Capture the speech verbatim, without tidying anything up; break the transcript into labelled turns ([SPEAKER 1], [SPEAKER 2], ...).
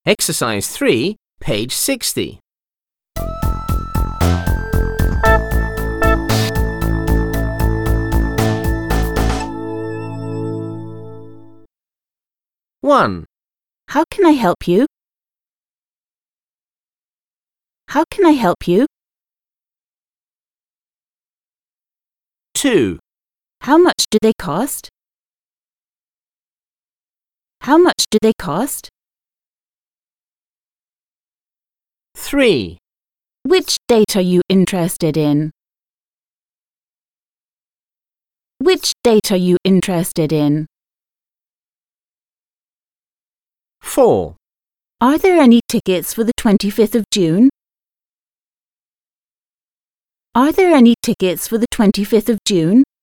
[SPEAKER 1] Exercise three, page sixty. one.
[SPEAKER 2] How can I help you? How can I help you?
[SPEAKER 1] two.
[SPEAKER 2] How much do they cost? How much do they cost?
[SPEAKER 1] three.
[SPEAKER 2] Which date are you interested in? Which date are you interested in?
[SPEAKER 1] four.
[SPEAKER 2] Are there any tickets for the twenty-fifth of June? Are there any tickets for the twenty-fifth of June?